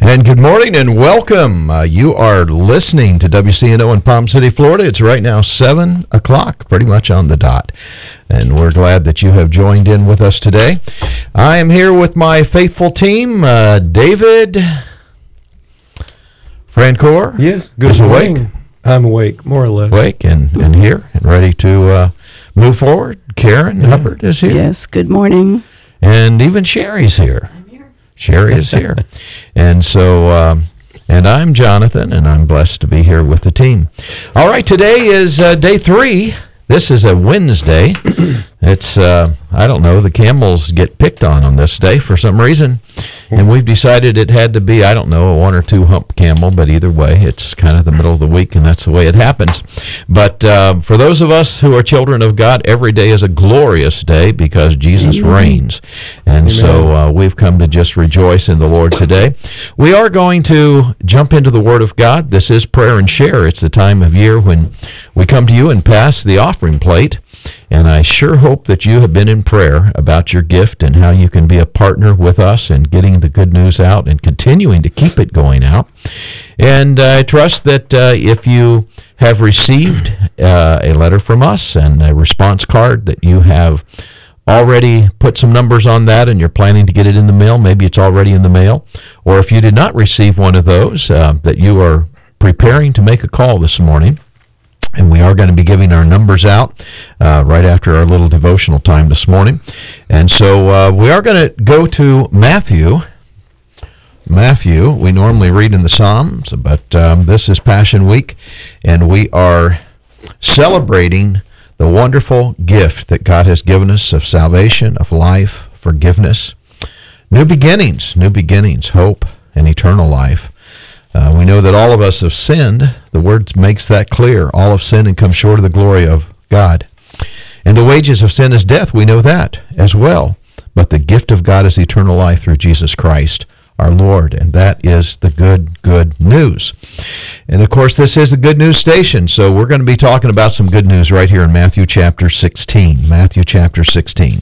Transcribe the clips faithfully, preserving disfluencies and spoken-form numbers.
And good morning and welcome. Uh, you are listening to W C N O in Palm City, Florida. It's right now seven o'clock, pretty much on the dot. And we're glad that you have joined in with us today. I am here with my faithful team, uh, David Francoeur. Yes, good is morning. Awake. I'm awake, more or less. Awake and, and here and ready to uh, move forward. Karen yeah. Hubbard is here. Yes, good morning. And even Sherry's here. Sherry is here. And so, um, and I'm Jonathan, and I'm blessed to be here with the team. All right, today is uh, day three. This is a Wednesday. It's, uh, I don't know, the camels get picked on on this day for some reason. And we've decided it had to be, I don't know, a one or two hump camel, but either way, it's kind of the middle of the week, and that's the way it happens. But uh, for those of us who are children of God, every day is a glorious day because Jesus Amen. reigns. And Amen. so uh, we've come to just rejoice in the Lord today. We are going to jump into the Word of God. This is Prayer and Share. It's the time of year when we come to you and pass the offering plate. And I sure hope that you have been in prayer about your gift and how you can be a partner with us in getting the good news out and continuing to keep it going out. And I trust that uh, if you have received uh, a letter from us and a response card, that you have already put some numbers on that and you're planning to get it in the mail. Maybe it's already in the mail. Or if you did not receive one of those, uh, that you are preparing to make a call this morning. And we are going to be giving our numbers out uh, right after our little devotional time this morning. And so uh, we are going to go to Matthew. Matthew, we normally read in the Psalms, but um, this is Passion Week, and we are celebrating the wonderful gift that God has given us of salvation, of life, forgiveness, new beginnings, new beginnings, hope, and eternal life. Uh, we know that all of us have sinned. The Word makes that clear. All have sinned and come short of the glory of God. And the wages of sin is death. We know that as well. But the gift of God is eternal life through Jesus Christ, our Lord. And that is the good, good news. And, of course, this is the Good News Station. So we're going to be talking about some good news right here in Matthew chapter sixteen. Matthew chapter sixteen.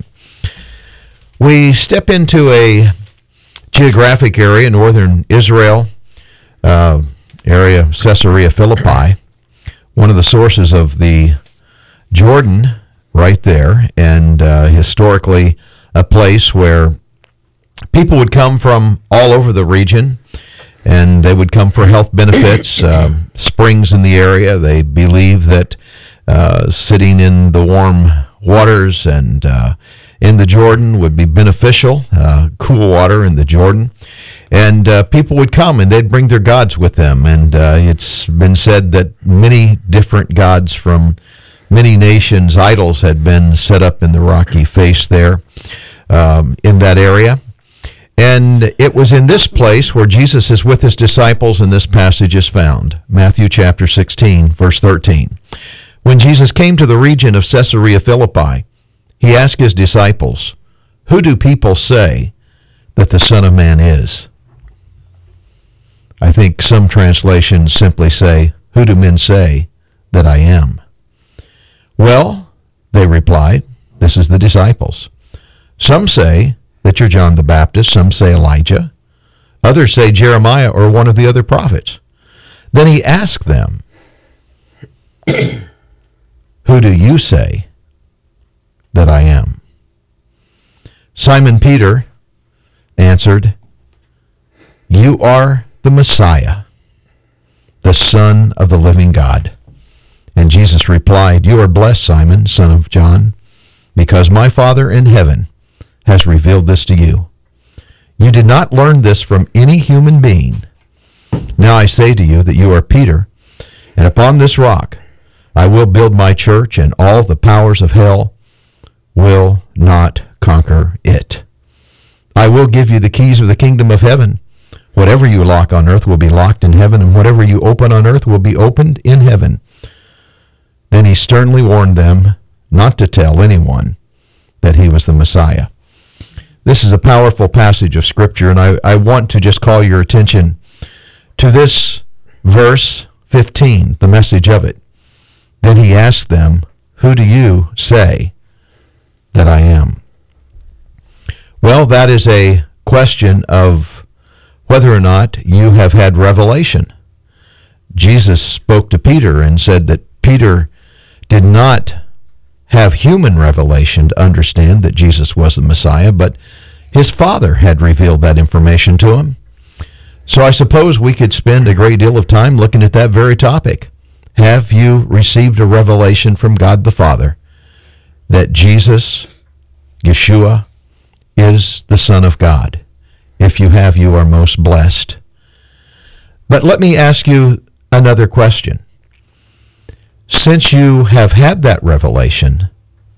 We step into a geographic area, northern Israel, Uh, area, Caesarea Philippi, one of the sources of the Jordan right there, and uh, historically a place where people would come from all over the region, and they would come for health benefits, uh, springs in the area. They believe that uh, sitting in the warm waters and uh, in the Jordan would be beneficial, uh, cool water in the Jordan. And uh, people would come, and they'd bring their gods with them. And uh, it's been said that many different gods from many nations, idols, had been set up in the rocky face there um, in that area. And it was in this place where Jesus is with his disciples, and this passage is found. Matthew chapter sixteen, verse thirteen. When Jesus came to the region of Caesarea Philippi, he asked his disciples, "Who do people say that the Son of Man is?" I think some translations simply say, "Who do men say that I am?" Well, they replied, this is the disciples. "Some say that you're John the Baptist, some say Elijah, others say Jeremiah or one of the other prophets." Then he asked them, "Who do you say that I am?" Simon Peter answered, "You are the Messiah, the Son of the living God." And Jesus replied, "You are blessed, Simon, son of John, because my Father in heaven has revealed this to you. You did not learn this from any human being. Now I say to you that you are Peter, and upon this rock I will build my church, and all the powers of hell will not conquer it. I will give you the keys of the kingdom of heaven. Whatever you lock on earth will be locked in heaven, and whatever you open on earth will be opened in heaven." Then he sternly warned them not to tell anyone that he was the Messiah. This is a powerful passage of Scripture, and I, I want to just call your attention to this verse fifteen, the message of it. Then he asked them, "Who do you say that I am?" Well, that is a question of whether or not you have had revelation. Jesus spoke to Peter and said that Peter did not have human revelation to understand that Jesus was the Messiah, but his Father had revealed that information to him. So I suppose we could spend a great deal of time looking at that very topic. Have you received a revelation from God the Father that Jesus, Yeshua, is the Son of God? If you have, you are most blessed. But let me ask you another question. Since you have had that revelation,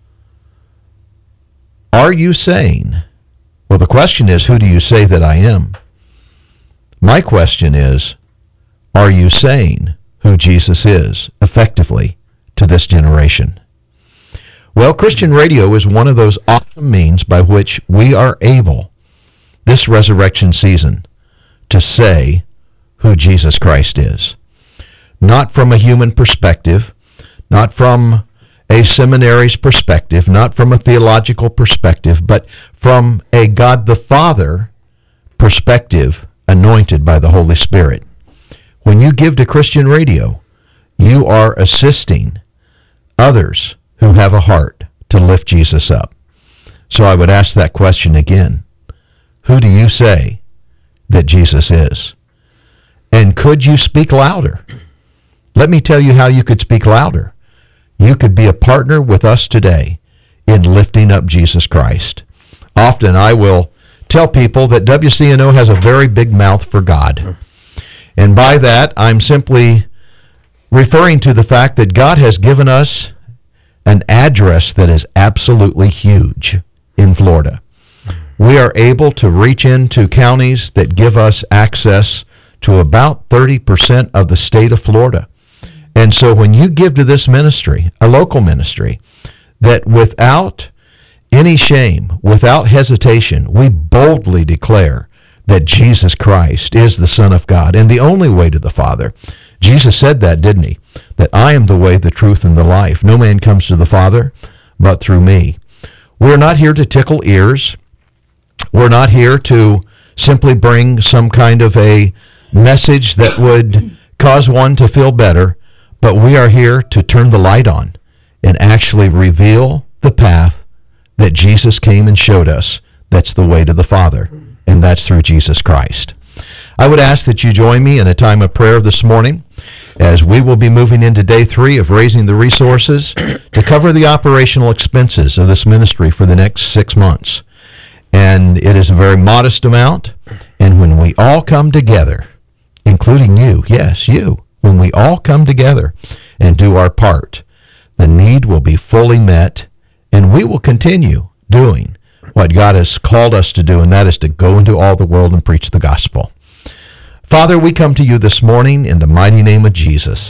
are you saying, well, the question is, who do you say that I am? My question is, are you saying who Jesus is effectively to this generation? Well, Christian radio is one of those awesome means by which we are able, this resurrection season, to say who Jesus Christ is. Not from a human perspective, not from a seminary's perspective, not from a theological perspective, but from a God the Father perspective, anointed by the Holy Spirit. When you give to Christian radio, you are assisting others who have a heart to lift Jesus up. So I would ask that question again. Who do you say that Jesus is? And could you speak louder? Let me tell you how you could speak louder. You could be a partner with us today in lifting up Jesus Christ. Often I will tell people that W C N O has a very big mouth for God. And by that, I'm simply referring to the fact that God has given us an address that is absolutely huge in Florida. We are able to reach into counties that give us access to about thirty percent of the state of Florida. And so when you give to this ministry, a local ministry, that without any shame, without hesitation, we boldly declare that Jesus Christ is the Son of God and the only way to the Father. Jesus said that, didn't he? That I am the way, the truth, and the life. No man comes to the Father but through me. We're not here to tickle ears. We're not here to simply bring some kind of a message that would cause one to feel better, but we are here to turn the light on and actually reveal the path that Jesus came and showed us. That's the way to the Father, and that's through Jesus Christ. I would ask that you join me in a time of prayer this morning as we will be moving into day three of raising the resources to cover the operational expenses of this ministry for the next six months. And it is a very modest amount, and when we all come together, including you, yes, you, when we all come together and do our part, the need will be fully met, and we will continue doing what God has called us to do, and that is to go into all the world and preach the gospel. Father, we come to you this morning in the mighty name of Jesus,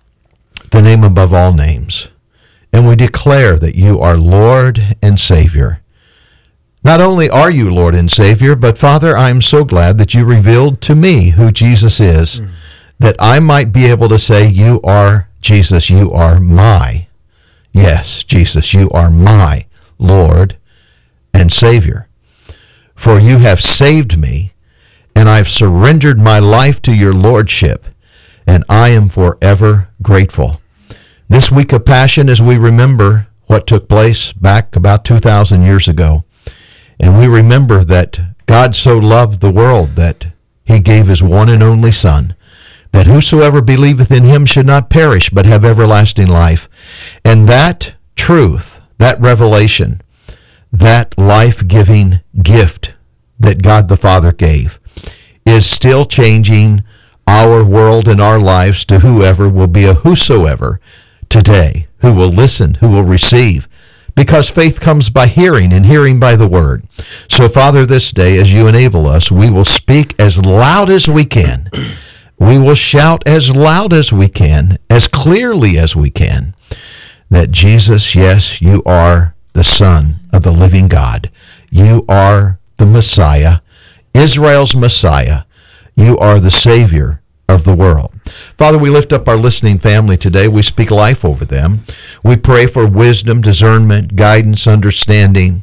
the name above all names, and we declare that you are Lord and Savior. Not only are you Lord and Savior, but Father, I am so glad that you revealed to me who Jesus is, mm. that I might be able to say, you are Jesus, you are my, yes, Jesus, you are my Lord and Savior. For you have saved me, and I've surrendered my life to your lordship, and I am forever grateful. This week of Passion, as we remember what took place back about two thousand years ago, and we remember that God so loved the world that he gave his one and only Son, that whosoever believeth in him should not perish but have everlasting life. And that truth, that revelation, that life-giving gift that God the Father gave is still changing our world and our lives to whoever will be a whosoever today, who will listen, who will receive, because faith comes by hearing, and hearing by the word. So, Father, this day, as you enable us, we will speak as loud as we can. We will shout as loud as we can, as clearly as we can, that Jesus, yes, you are the Son of the living God. You are the Messiah, Israel's Messiah. You are the Savior of the world. Father, we lift up our listening family today. We speak life over them. We pray for wisdom, discernment, guidance, understanding.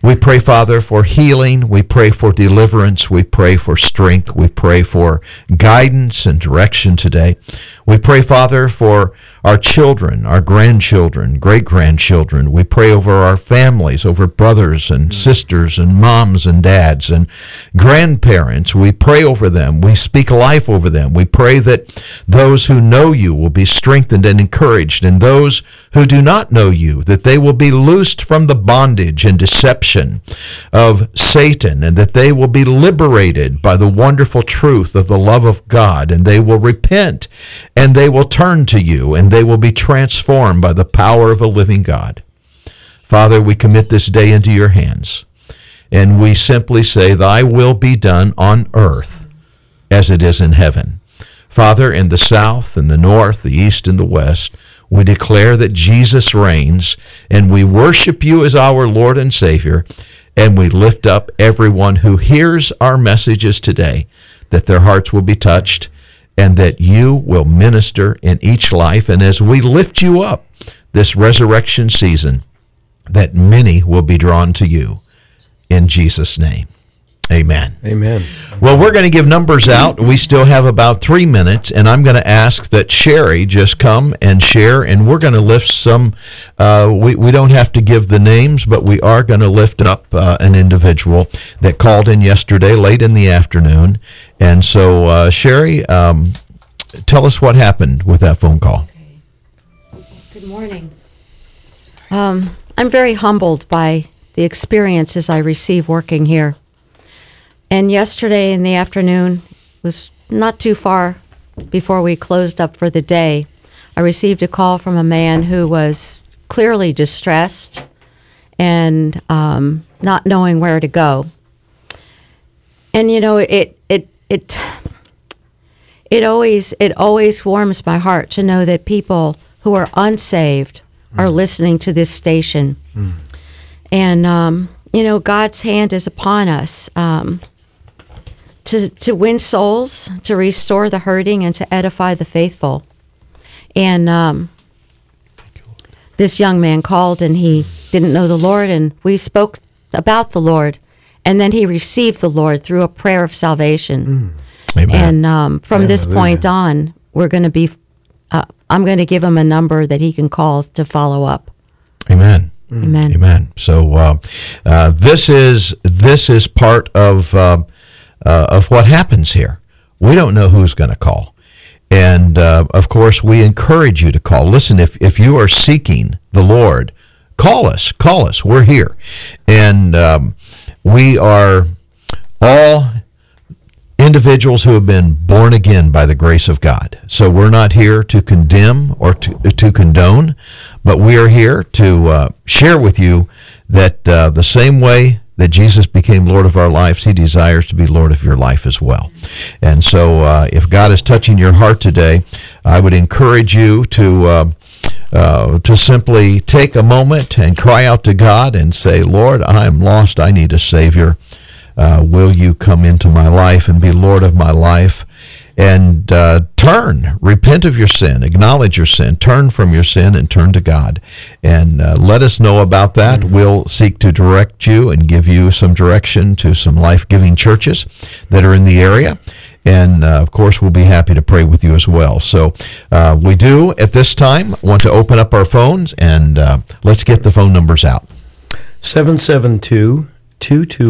We pray, Father, for healing. We pray for deliverance. We pray for strength. We pray for guidance and direction today. We pray, Father, for our children, our grandchildren, great-grandchildren. We pray over our families, over brothers and sisters and moms and dads and grandparents. We pray over them. We speak life over them. We pray that those who know you will be strengthened and encouraged, and those who do not know you, that they will be loosed from the bondage and deception of Satan, and that they will be liberated by the wonderful truth of the love of God, and they will repent, and they will turn to you, and they will be transformed by the power of a living God. Father, we commit this day into your hands, and we simply say, thy will be done on earth as it is in heaven. Father, in the south, and the north, the east, and the west, we declare that Jesus reigns, and we worship you as our Lord and Savior, and we lift up everyone who hears our messages today, that their hearts will be touched, and that you will minister in each life. And as we lift you up this resurrection season, that many will be drawn to you. In Jesus' name, amen. Amen. Well, we're going to give numbers out. We still have about three minutes, and I'm going to ask that Sherry just come and share, and we're going to lift some, uh, we, we don't have to give the names, but we are going to lift up uh, an individual that called in yesterday late in the afternoon. And so, uh, Sherry, um, tell us what happened with that phone call. Okay. Good morning. Um, I'm very humbled by the experiences I receive working here. And yesterday in the afternoon, was not too far before we closed up for the day, I received a call from a man who was clearly distressed and um, not knowing where to go. And you know, it it it it always it always warms my heart to know that people who are unsaved mm. are listening to this station. Mm. And um, you know, God's hand is upon us. Um, To, to win souls, to restore the hurting, and to edify the faithful. And um, this young man called, and he didn't know the Lord, and we spoke about the Lord, and then he received the Lord through a prayer of salvation. Mm. Amen. And um, from Hallelujah. this point on, we're going to be, uh, I'm going to give him a number that he can call to follow up. Amen. Mm. Amen. Amen. So uh, uh, this is this is part of. Uh, Uh, of what happens here. We don't know who's going to call. And, uh, of course, we encourage you to call. Listen, if, if you are seeking the Lord, call us. Call us. We're here. And um, we are all individuals who have been born again by the grace of God. So we're not here to condemn or to, to condone, but we are here to uh, share with you that uh, the same way that Jesus became Lord of our lives, he desires to be Lord of your life as well. And so uh, if God is touching your heart today, I would encourage you to uh, uh, to simply take a moment and cry out to God and say, Lord, I am lost. I need a Savior. Uh, will you come into my life and be Lord of my life? And uh, turn, repent of your sin, acknowledge your sin, turn from your sin and turn to God. And uh, let us know about that. Mm-hmm. We'll seek to direct you and give you some direction to some life-giving churches that are in the area. And, uh, of course, we'll be happy to pray with you as well. So uh, we do, at this time, want to open up our phones, and uh, let's get the phone numbers out. seven seven two, two two